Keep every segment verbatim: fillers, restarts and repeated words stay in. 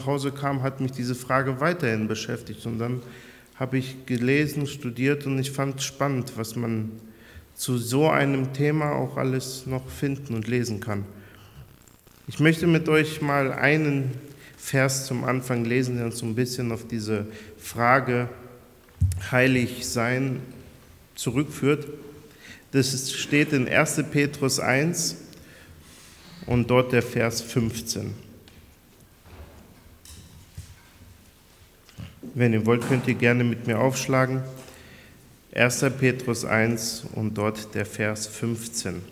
nach Hause kam, hat mich diese Frage weiterhin beschäftigt. Und dann habe ich gelesen, studiert und ich fand es spannend, was man zu so einem Thema auch alles noch finden und lesen kann. Ich möchte mit euch mal einen Vers zum Anfang lesen, der uns so ein bisschen auf diese Frage heilig sein zurückführt. Das steht in erster Petrus eins und dort der Vers fünfzehn. Wenn ihr wollt, könnt ihr gerne mit mir aufschlagen. erster Petrus eins und dort der Vers fünfzehn.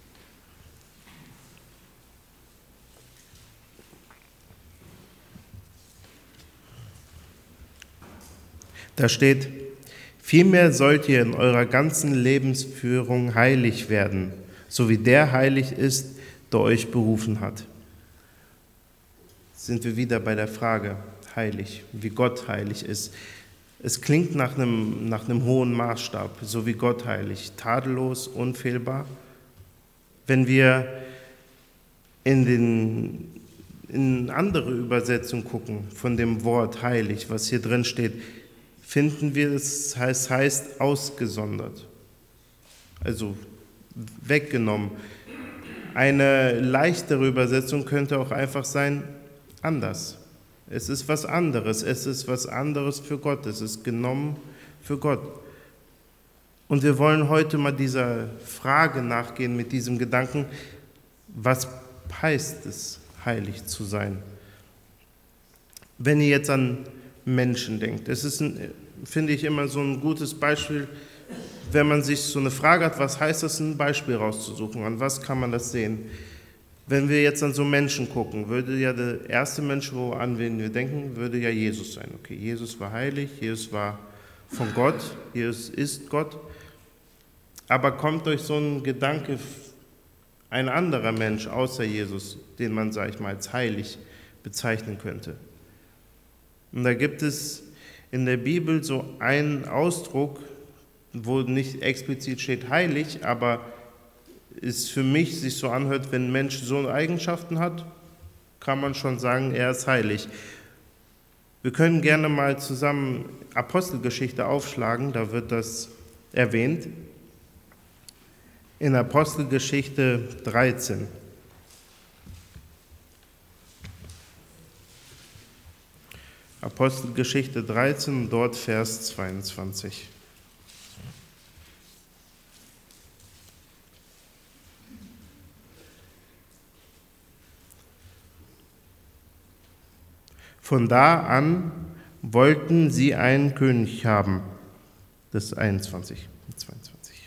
Da steht: Vielmehr sollt ihr in eurer ganzen Lebensführung heilig werden, so wie der heilig ist, der euch berufen hat. Jetzt sind wir wieder bei der Frage, heilig, wie Gott heilig ist. Es klingt nach einem, nach einem hohen Maßstab, so wie Gott heilig, tadellos, unfehlbar. Wenn wir in, den, in andere Übersetzungen gucken von dem Wort heilig, was hier drin steht, finden wir, es heißt, heißt ausgesondert, also weggenommen. Eine leichtere Übersetzung könnte auch einfach sein, anders. Es ist was anderes, es ist was anderes für Gott, es ist genommen für Gott. Und wir wollen heute mal dieser Frage nachgehen mit diesem Gedanken, was heißt es, heilig zu sein? Wenn ihr jetzt an Menschen denkt. Es ist, ein, finde ich, immer so ein gutes Beispiel, wenn man sich so eine Frage hat, was heißt das, ein Beispiel rauszusuchen, an was kann man das sehen? Wenn wir jetzt an so Menschen gucken, würde ja der erste Mensch, wo an wen wir denken, würde ja Jesus sein. Okay, Jesus war heilig, Jesus war von Gott, Jesus ist Gott, aber kommt durch so einen Gedanke ein anderer Mensch außer Jesus, den man, sag ich mal, als heilig bezeichnen könnte. Und da gibt es in der Bibel so einen Ausdruck, wo nicht explizit steht heilig, aber es für mich sich so anhört, wenn ein Mensch so Eigenschaften hat, kann man schon sagen, er ist heilig. Wir können gerne mal zusammen Apostelgeschichte aufschlagen, da wird das erwähnt. In Apostelgeschichte dreizehn. Apostelgeschichte dreizehn, dort Vers zweiundzwanzig. Von da an wollten sie einen König haben. Das ist einundzwanzig, zweiundzwanzig.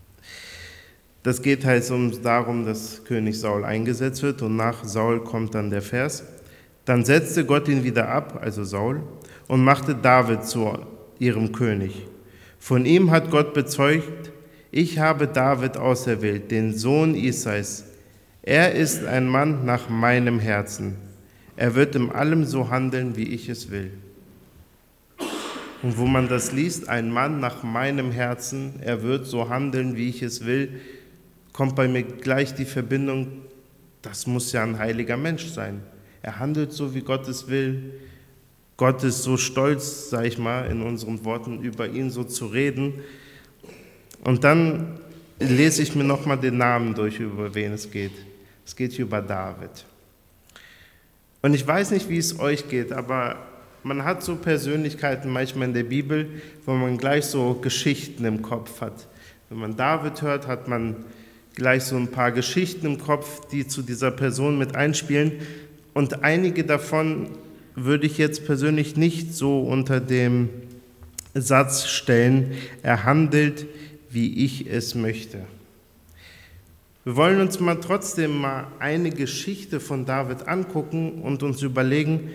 Das geht halt um darum, dass König Saul eingesetzt wird und nach Saul kommt dann der Vers. Dann setzte Gott ihn wieder ab, also Saul, und machte David zu ihrem König. Von ihm hat Gott bezeugt, ich habe David auserwählt, den Sohn Isais. Er ist ein Mann nach meinem Herzen. Er wird in allem so handeln, wie ich es will. Und wo man das liest, ein Mann nach meinem Herzen, er wird so handeln, wie ich es will, kommt bei mir gleich die Verbindung, das muss ja ein heiliger Mensch sein. Er handelt so, wie Gott es will. Gott ist so stolz, sage ich mal, in unseren Worten, über ihn so zu reden. Und dann lese ich mir nochmal den Namen durch, über wen es geht. Es geht hier über David. Und ich weiß nicht, wie es euch geht, aber man hat so Persönlichkeiten manchmal in der Bibel, wo man gleich so Geschichten im Kopf hat. Wenn man David hört, hat man gleich so ein paar Geschichten im Kopf, die zu dieser Person mit einspielen. Und einige davon würde ich jetzt persönlich nicht so unter dem Satz stellen, er handelt, wie ich es möchte. Wir wollen uns mal trotzdem mal eine Geschichte von David angucken und uns überlegen,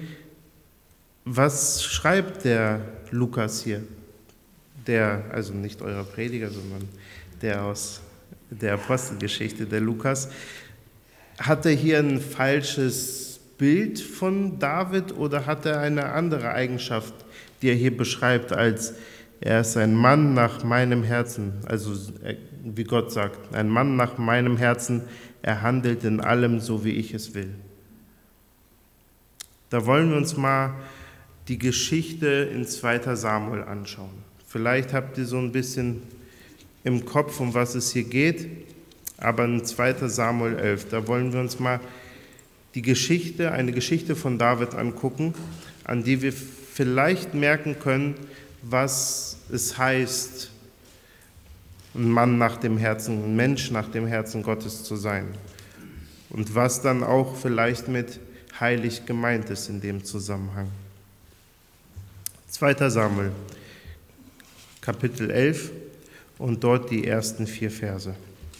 was schreibt der Lukas hier? Der, also nicht euer Prediger, sondern der aus der Apostelgeschichte, der Lukas. Hat er hier ein falsches Bild von David oder hat er eine andere Eigenschaft, die er hier beschreibt, als er ist ein Mann nach meinem Herzen, also wie Gott sagt, ein Mann nach meinem Herzen, er handelt in allem so, wie ich es will. Da wollen wir uns mal die Geschichte in zweiter Samuel anschauen. Vielleicht habt ihr so ein bisschen im Kopf, um was es hier geht, aber in zweiter Samuel elf, da wollen wir uns mal die Geschichte, eine Geschichte von David angucken, an die wir vielleicht merken können, was es heißt, ein Mann nach dem Herzen, ein Mensch nach dem Herzen Gottes zu sein. Und was dann auch vielleicht mit heilig gemeint ist in dem Zusammenhang. zweiter Samuel, Kapitel elf und dort die ersten vier Verse.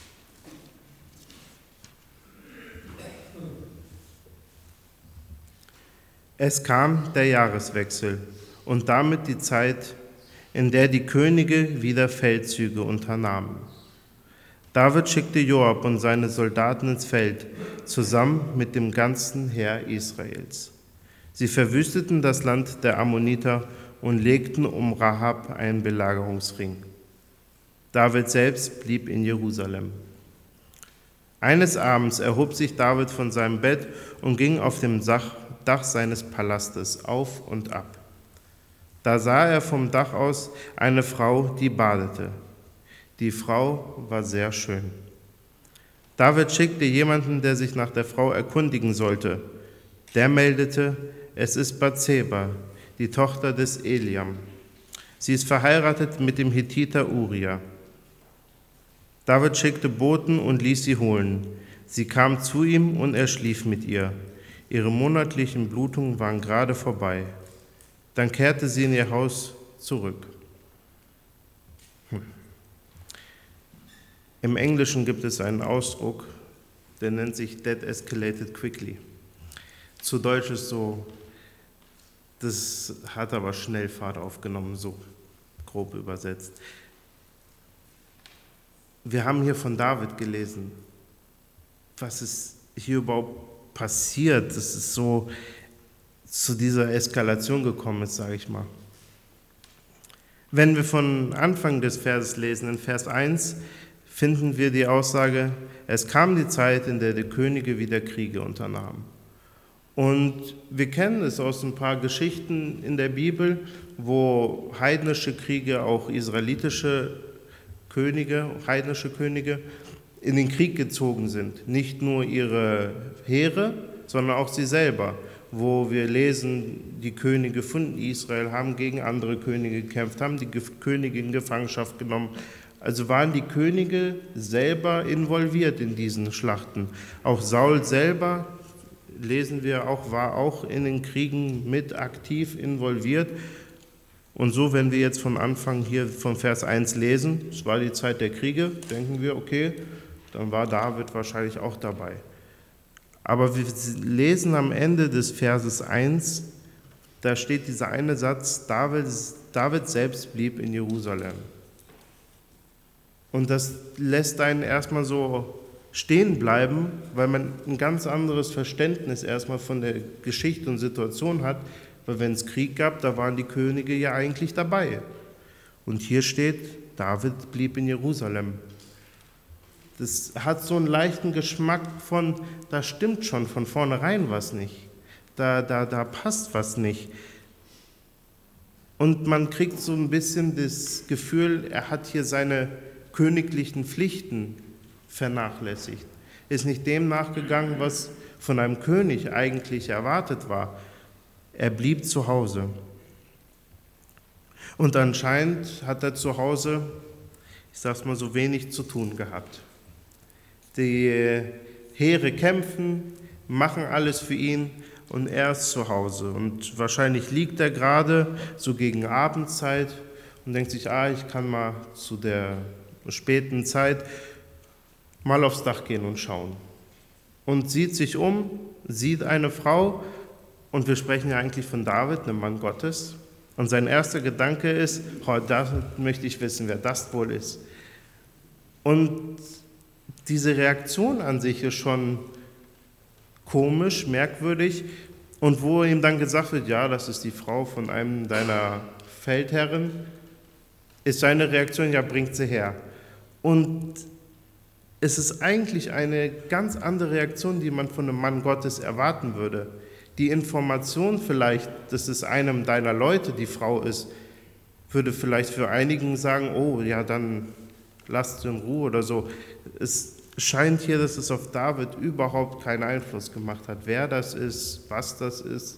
Es kam der Jahreswechsel und damit die Zeit, in der die Könige wieder Feldzüge unternahmen. David schickte Joab und seine Soldaten ins Feld, zusammen mit dem ganzen Heer Israels. Sie verwüsteten das Land der Ammoniter und legten um Rahab einen Belagerungsring. David selbst blieb in Jerusalem. Eines Abends erhob sich David von seinem Bett und ging auf dem Dach seines Palastes auf und ab. Da sah er vom Dach aus eine Frau, die badete. Die Frau war sehr schön. David schickte jemanden, der sich nach der Frau erkundigen sollte. Der meldete, es ist Bathseba, die Tochter des Eliam. Sie ist verheiratet mit dem Hethiter Uria. David schickte Boten und ließ sie holen. Sie kam zu ihm und er schlief mit ihr. Ihre monatlichen Blutungen waren gerade vorbei. Dann kehrte sie in ihr Haus zurück. Hm. Im Englischen gibt es einen Ausdruck, der nennt sich That escalated quickly. Zu Deutsch ist so, das hat aber schnell Fahrt aufgenommen, so grob übersetzt. Wir haben hier von David gelesen. Was ist hier überhaupt passiert? Das ist so zu dieser Eskalation gekommen ist, sage ich mal. Wenn wir von Anfang des Verses lesen, in Vers eins, finden wir die Aussage, es kam die Zeit, in der die Könige wieder Kriege unternahmen. Und wir kennen es aus ein paar Geschichten in der Bibel, wo heidnische Kriege, auch israelitische Könige, heidnische Könige, in den Krieg gezogen sind. Nicht nur ihre Heere, sondern auch sie selber, wo wir lesen, die Könige von Israel haben gegen andere Könige gekämpft, haben die Könige in Gefangenschaft genommen. Also waren die Könige selber involviert in diesen Schlachten. Auch Saul selber, lesen wir auch, war auch in den Kriegen mit aktiv involviert. Und so, wenn wir jetzt von Anfang hier von Vers eins lesen, es war die Zeit der Kriege, denken wir, okay, dann war David wahrscheinlich auch dabei. Aber wir lesen am Ende des Verses eins, da steht dieser eine Satz, David, David selbst blieb in Jerusalem. Und das lässt einen erstmal so stehen bleiben, weil man ein ganz anderes Verständnis erstmal von der Geschichte und Situation hat, weil wenn es Krieg gab, da waren die Könige ja eigentlich dabei. Und hier steht, David blieb in Jerusalem. Das hat so einen leichten Geschmack von, da stimmt schon von vornherein was nicht. Da, da, da passt was nicht. Und man kriegt so ein bisschen das Gefühl, er hat hier seine königlichen Pflichten vernachlässigt. Ist nicht dem nachgegangen, was von einem König eigentlich erwartet war. Er blieb zu Hause. Und anscheinend hat er zu Hause, ich sag's mal so, wenig zu tun gehabt. Die Heere kämpfen, machen alles für ihn und er ist zu Hause. Und wahrscheinlich liegt er gerade so gegen Abendzeit und denkt sich, ah, ich kann mal zu der späten Zeit mal aufs Dach gehen und schauen. Und sieht sich um, sieht eine Frau, und wir sprechen ja eigentlich von David, einem Mann Gottes. Und sein erster Gedanke ist, oh, da möchte ich wissen, wer das wohl ist. Und diese Reaktion an sich ist schon komisch, merkwürdig. Und wo ihm dann gesagt wird, ja, das ist die Frau von einem deiner Feldherren, ist seine Reaktion, ja, bringt sie her. Und es ist eigentlich eine ganz andere Reaktion, die man von einem Mann Gottes erwarten würde. Die Information vielleicht, dass es einem deiner Leute die Frau ist, würde vielleicht für einigen sagen, oh ja, dann lasst sie in Ruhe oder so. Es scheint hier, dass es auf David überhaupt keinen Einfluss gemacht hat, wer das ist, was das ist.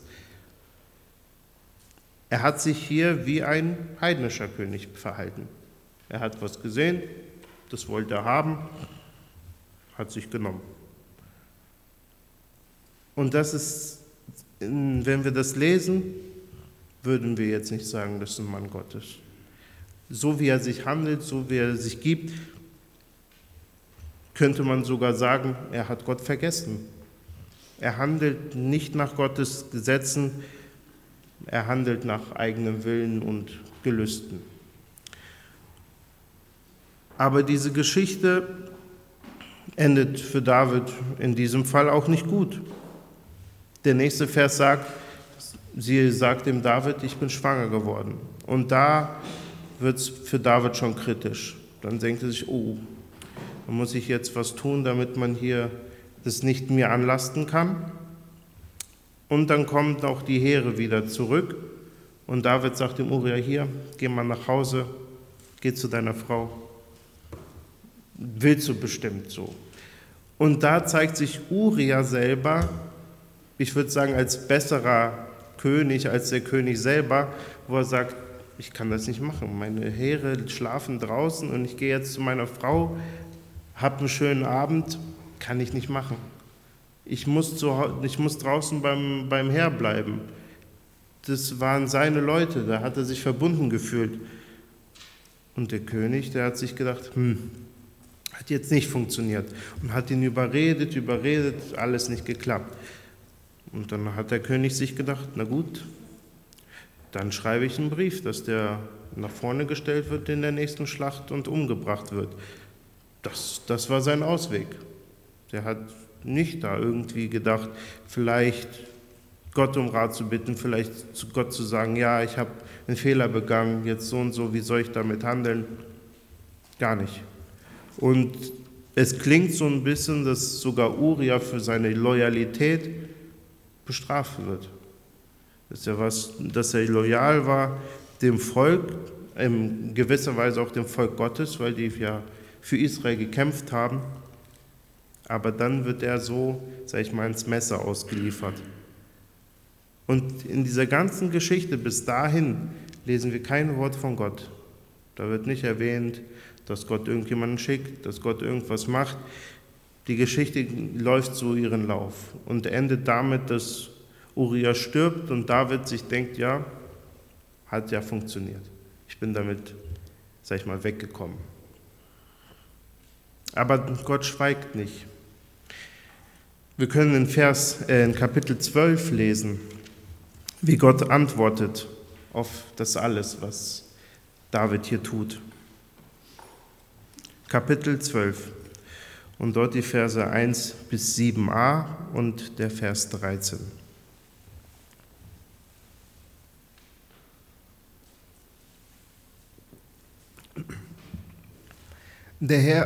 Er hat sich hier wie ein heidnischer König verhalten. Er hat was gesehen, das wollte er haben, hat sich genommen. Und das ist, wenn wir das lesen, würden wir jetzt nicht sagen, das ist ein Mann Gottes. So wie er sich handelt, so wie er sich gibt, könnte man sogar sagen, er hat Gott vergessen. Er handelt nicht nach Gottes Gesetzen, er handelt nach eigenem Willen und Gelüsten. Aber diese Geschichte endet für David in diesem Fall auch nicht gut. Der nächste Vers sagt, sie sagt dem David, ich bin schwanger geworden. Und da wird es für David schon kritisch. Dann denkt er sich, oh, da muss ich jetzt was tun, damit man hier das nicht mir anlasten kann. Und dann kommt auch die Heere wieder zurück. Und David sagt dem Uria, hier, geh mal nach Hause, geh zu deiner Frau. Willst du bestimmt so. Und da zeigt sich Uria selber, ich würde sagen, als besserer König, als der König selber, wo er sagt, ich kann das nicht machen. Meine Heere schlafen draußen und ich gehe jetzt zu meiner Frau, habe einen schönen Abend, kann ich nicht machen. Ich muss, zu, ich muss draußen beim, beim Heer bleiben. Das waren seine Leute, da hat er sich verbunden gefühlt. Und der König, der hat sich gedacht, hm, hat jetzt nicht funktioniert. Und hat ihn überredet, überredet, alles nicht geklappt. Und dann hat der König sich gedacht, na gut, dann schreibe ich einen Brief, dass der nach vorne gestellt wird in der nächsten Schlacht und umgebracht wird. Das, das war sein Ausweg. Der hat nicht da irgendwie gedacht, vielleicht Gott um Rat zu bitten, vielleicht zu Gott zu sagen, ja, ich habe einen Fehler begangen, jetzt so und so, wie soll ich damit handeln? Gar nicht. Und es klingt so ein bisschen, dass sogar Uria für seine Loyalität bestraft wird. Dass er, was, dass er loyal war dem Volk, in gewisser Weise auch dem Volk Gottes, weil die ja für Israel gekämpft haben. Aber dann wird er so, sag ich mal, ins Messer ausgeliefert. Und in dieser ganzen Geschichte bis dahin lesen wir kein Wort von Gott. Da wird nicht erwähnt, dass Gott irgendjemanden schickt, dass Gott irgendwas macht. Die Geschichte läuft so ihren Lauf und endet damit, dass Uria stirbt und David sich denkt, ja, hat ja funktioniert. Ich bin damit, sag ich mal, weggekommen. Aber Gott schweigt nicht. Wir können in Vers, äh, in Kapitel zwölf lesen, wie Gott antwortet auf das alles, was David hier tut. Kapitel zwölf und dort die Verse eins bis sieben a und der Vers dreizehn. Der Herr,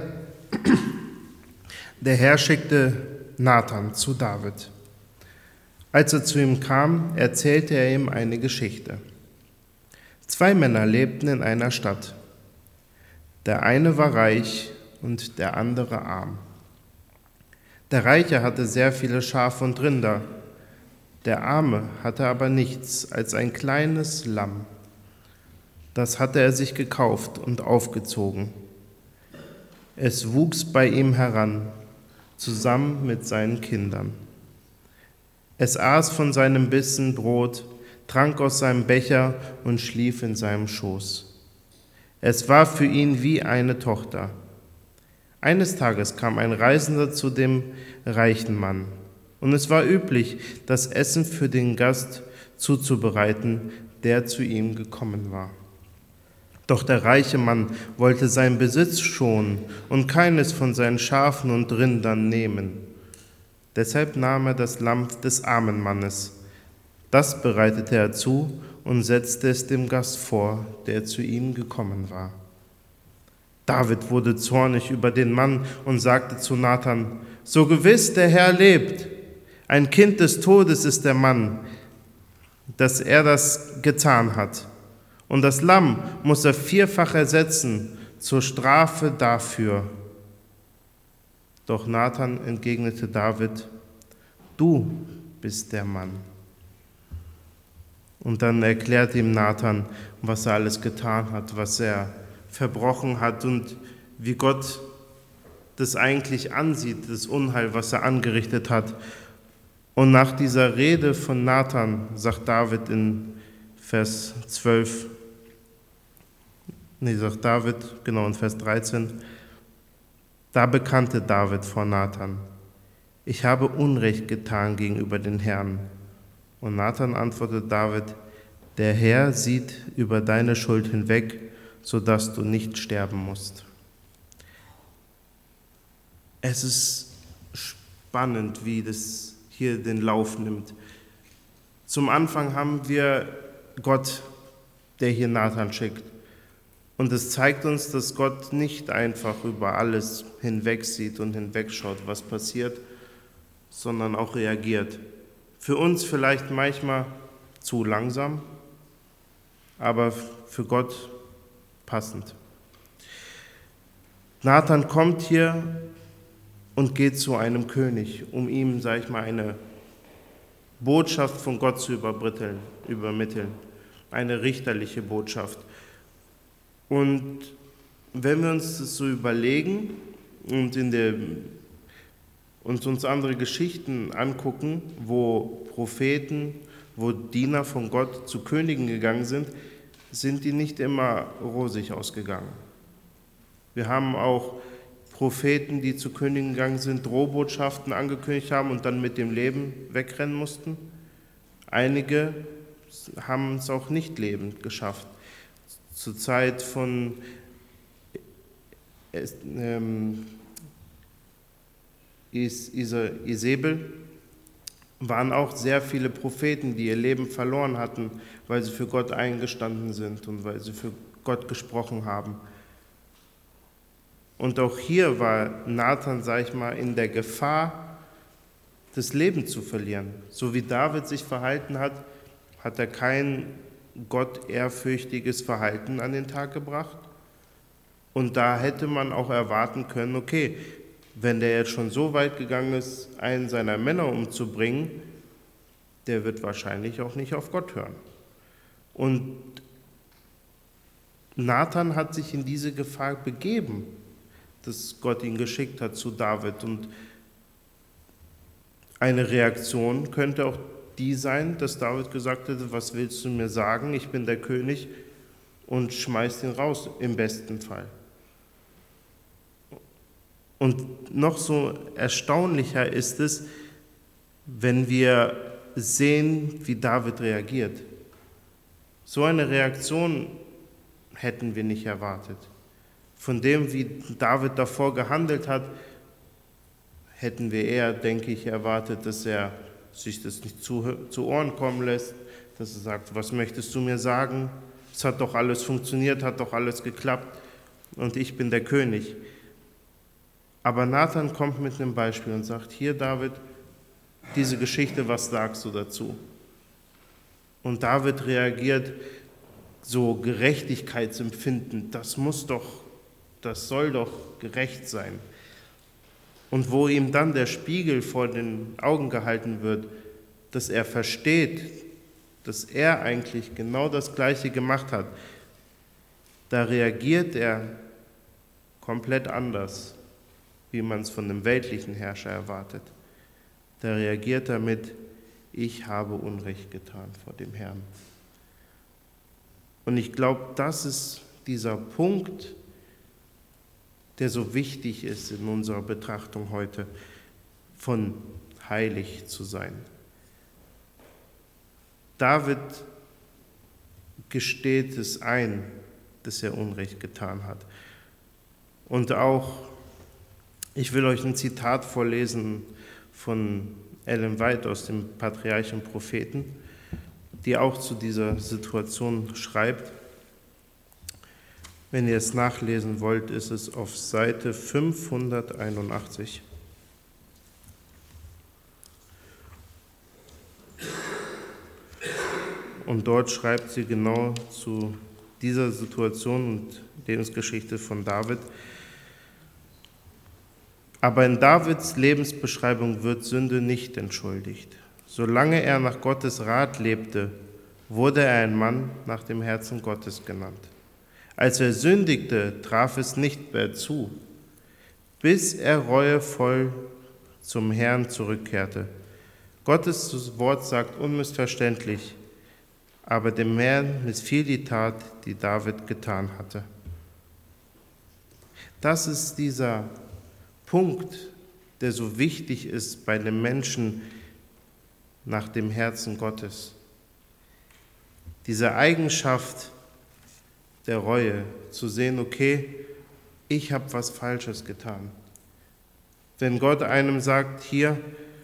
der Herr schickte Nathan zu David. Als er zu ihm kam, erzählte er ihm eine Geschichte. Zwei Männer lebten in einer Stadt. Der eine war reich und der andere arm. Der Reiche hatte sehr viele Schafe und Rinder, der Arme hatte aber nichts als ein kleines Lamm. Das hatte er sich gekauft und aufgezogen. Es wuchs bei ihm heran, zusammen mit seinen Kindern. Es aß von seinem Bissen Brot, trank aus seinem Becher und schlief in seinem Schoß. Es war für ihn wie eine Tochter. Eines Tages kam ein Reisender zu dem reichen Mann, und es war üblich, das Essen für den Gast zuzubereiten, der zu ihm gekommen war. Doch der reiche Mann wollte seinen Besitz schonen und keines von seinen Schafen und Rindern nehmen. Deshalb nahm er das Lamm des armen Mannes. Das bereitete er zu und setzte es dem Gast vor, der zu ihm gekommen war. David wurde zornig über den Mann und sagte zu Nathan: So gewiss der Herr lebt, Ein Kind des Todes ist der Mann, dass er das getan hat. Und das Lamm muss er vierfach ersetzen zur Strafe dafür. Doch Nathan entgegnete David, du bist der Mann. Und dann erklärt ihm Nathan, was er alles getan hat, was er verbrochen hat und wie Gott das eigentlich ansieht, das Unheil, was er angerichtet hat. Und nach dieser Rede von Nathan sagt David in Vers zwölf, nee, sagt David, genau in Vers dreizehn, da bekannte David vor Nathan, ich habe Unrecht getan gegenüber den Herrn. Und Nathan antwortet David, der Herr sieht über deine Schuld hinweg, sodass du nicht sterben musst. Es ist spannend, wie das hier den Lauf nimmt. Zum Anfang haben wir Gott, der hier Nathan schickt. Und es zeigt uns, dass Gott nicht einfach über alles hinwegsieht und hinwegschaut, was passiert, sondern auch reagiert. Für uns vielleicht manchmal zu langsam, aber für Gott passend. Nathan kommt hier und geht zu einem König, um ihm, sag ich mal, eine Botschaft von Gott zu übermitteln, übermitteln, eine richterliche Botschaft. Und wenn wir uns das so überlegen und in der, uns, uns andere Geschichten angucken, wo Propheten, wo Diener von Gott zu Königen gegangen sind, sind die nicht immer rosig ausgegangen. Wir haben auch Propheten, die zu Königen gegangen sind, Drohbotschaften angekündigt haben und dann mit dem Leben wegrennen mussten. Einige haben es auch nicht lebend geschafft. Zur Zeit von ähm, Is, Is, Isabel waren auch sehr viele Propheten, die ihr Leben verloren hatten, weil sie für Gott eingestanden sind und weil sie für Gott gesprochen haben. Und auch hier war Nathan, sag ich mal, in der Gefahr, das Leben zu verlieren. So wie David sich verhalten hat, hat er kein gottehrfürchtiges Verhalten an den Tag gebracht. Und da hätte man auch erwarten können, okay, wenn der jetzt schon so weit gegangen ist, einen seiner Männer umzubringen, der wird wahrscheinlich auch nicht auf Gott hören. Und Nathan hat sich in diese Gefahr begeben, dass Gott ihn geschickt hat zu David. Und eine Reaktion könnte auch die sein, dass David gesagt hätte, was willst du mir sagen, ich bin der König, und schmeißt ihn raus, im besten Fall. Und noch so erstaunlicher ist es, wenn wir sehen, wie David reagiert. So eine Reaktion hätten wir nicht erwartet. Von dem, wie David davor gehandelt hat, hätten wir eher, denke ich, erwartet, dass er sich das nicht zu, zu Ohren kommen lässt, dass er sagt, was möchtest du mir sagen? Es hat doch alles funktioniert, hat doch alles geklappt und ich bin der König. Aber Nathan kommt mit einem Beispiel und sagt, hier David, diese Geschichte, was sagst du dazu? Und David reagiert so gerechtigkeitsempfindend, das muss doch, das soll doch gerecht sein. Und wo ihm dann der Spiegel vor den Augen gehalten wird, dass er versteht, dass er eigentlich genau das Gleiche gemacht hat, da reagiert er komplett anders, wie man es von einem weltlichen Herrscher erwartet. Da reagiert er mit, ich habe Unrecht getan vor dem Herrn. Und ich glaube, das ist dieser Punkt, der so wichtig ist in unserer Betrachtung heute, von heilig zu sein. David gesteht es ein, dass er Unrecht getan hat. Und auch, ich will euch ein Zitat vorlesen von Ellen White aus dem Patriarch und Propheten, die auch zu dieser Situation schreibt. Wenn ihr es nachlesen wollt, ist es auf Seite fünfhunderteinundachtzig. Und dort schreibt sie genau zu dieser Situation und Lebensgeschichte von David: Aber in Davids Lebensbeschreibung wird Sünde nicht entschuldigt. Solange er nach Gottes Rat lebte, wurde er ein Mann nach dem Herzen Gottes genannt. Als er sündigte, traf es nicht mehr zu, bis er reuevoll zum Herrn zurückkehrte. Gottes Wort sagt unmissverständlich: Aber dem Herrn missfiel die Tat, die David getan hatte. Das ist dieser Punkt, der so wichtig ist bei den Menschen nach dem Herzen Gottes. Diese Eigenschaft der Reue, zu sehen, okay, ich habe was Falsches getan. Wenn Gott einem sagt, hier,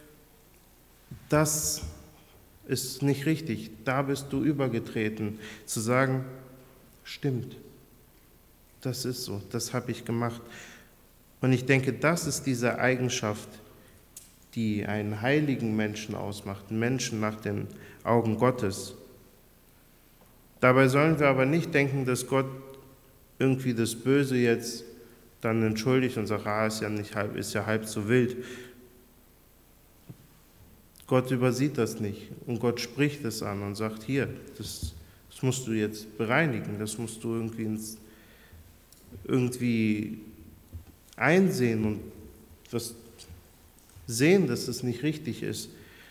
das ist nicht richtig, da bist du übergetreten, zu sagen, stimmt, das ist so, das habe ich gemacht. Und ich denke, das ist diese Eigenschaft, die einen heiligen Menschen ausmacht, einen Menschen nach den Augen Gottes. Dabei sollen wir aber nicht denken, dass Gott irgendwie das Böse jetzt dann entschuldigt und sagt, ah, ist ja nicht halb, ist ja halb so wild. Gott übersieht das nicht und Gott spricht es an und sagt, hier, das, das musst du jetzt bereinigen, das musst du irgendwie, ins, irgendwie einsehen und das sehen, dass es nicht richtig ist.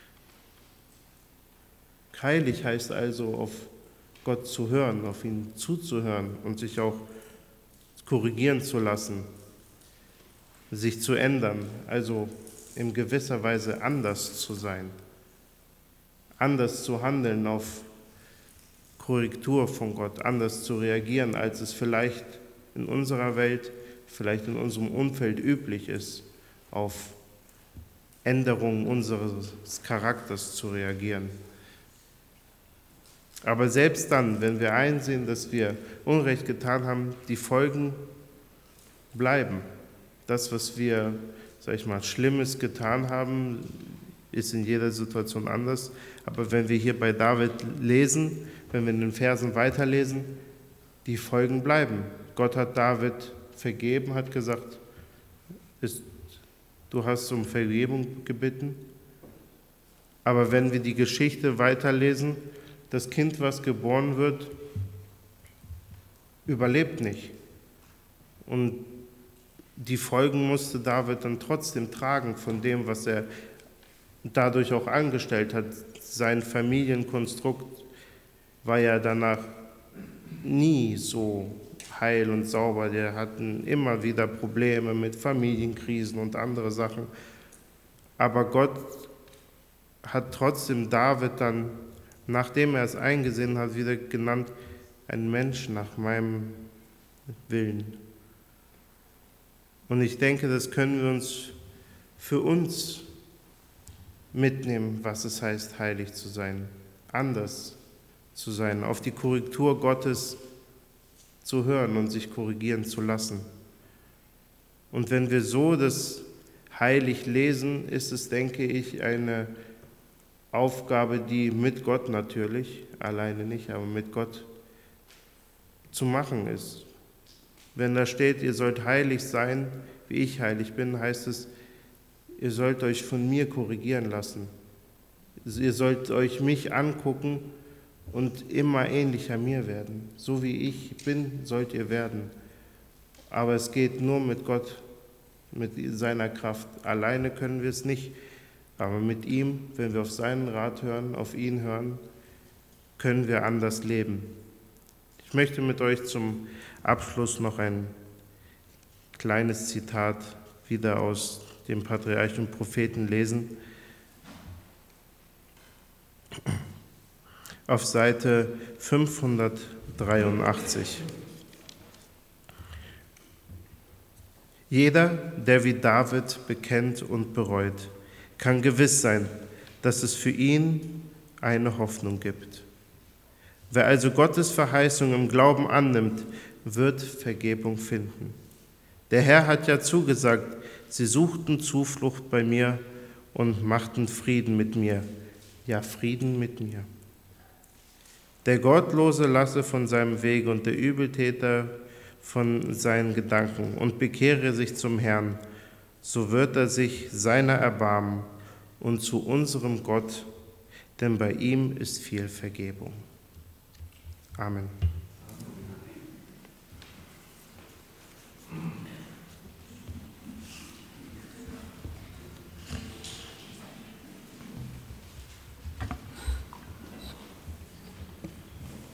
Heilig heißt also, auf Gott zu hören, auf ihn zuzuhören und sich auch korrigieren zu lassen, sich zu ändern, also in gewisser Weise anders zu sein, anders zu handeln auf Korrektur von Gott, anders zu reagieren, als es vielleicht in unserer Welt, vielleicht in unserem Umfeld üblich ist, auf Änderungen unseres Charakters zu reagieren. Aber selbst dann, wenn wir einsehen, dass wir Unrecht getan haben, die Folgen bleiben. Das, was wir, sag ich mal, Schlimmes getan haben, ist in jeder Situation anders. Aber wenn wir hier bei David lesen, wenn wir in den Versen weiterlesen, die Folgen bleiben. Gott hat David vergeben, hat gesagt, ist, du hast um Vergebung gebeten. Aber wenn wir die Geschichte weiterlesen, das Kind, was geboren wird, überlebt nicht. Und die Folgen musste David dann trotzdem tragen von dem, was er dadurch auch angestellt hat. Sein Familienkonstrukt war ja danach nie so heil und sauber. Der hatten immer wieder Probleme mit Familienkrisen und andere Sachen. Aber Gott hat trotzdem David dann, nachdem er es eingesehen hat, wieder genannt, ein Mensch nach meinem Willen. Und ich denke, das können wir uns für uns mitnehmen, was es heißt, heilig zu sein, anders zu sein, auf die Korrektur Gottes zu hören und sich korrigieren zu lassen. Und wenn wir so das heilig lesen, ist es, denke ich, eine Aufgabe, die mit Gott natürlich, alleine nicht, aber mit Gott zu machen ist. Wenn da steht, ihr sollt heilig sein, wie ich heilig bin, heißt es, ihr sollt euch von mir korrigieren lassen. Ihr sollt euch mich angucken und immer ähnlicher mir werden. So wie ich bin, sollt ihr werden. Aber es geht nur mit Gott, mit seiner Kraft. Alleine können wir es nicht. Aber mit ihm, wenn wir auf seinen Rat hören, auf ihn hören, können wir anders leben. Ich möchte mit euch zum Abschluss noch ein kleines Zitat wieder aus dem Patriarchen und Propheten lesen. Auf Seite fünfhundertdreiundachtzig. Jeder, der wie David bekennt und bereut, kann gewiss sein, dass es für ihn eine Hoffnung gibt. Wer also Gottes Verheißung im Glauben annimmt, wird Vergebung finden. Der Herr hat ja zugesagt, sie suchten Zuflucht bei mir und machten Frieden mit mir. Ja, Frieden mit mir. Der Gottlose lasse von seinem Weg und der Übeltäter von seinen Gedanken und bekehre sich zum Herrn, so wird er sich seiner erbarmen und zu unserem Gott, denn bei ihm ist viel Vergebung. Amen.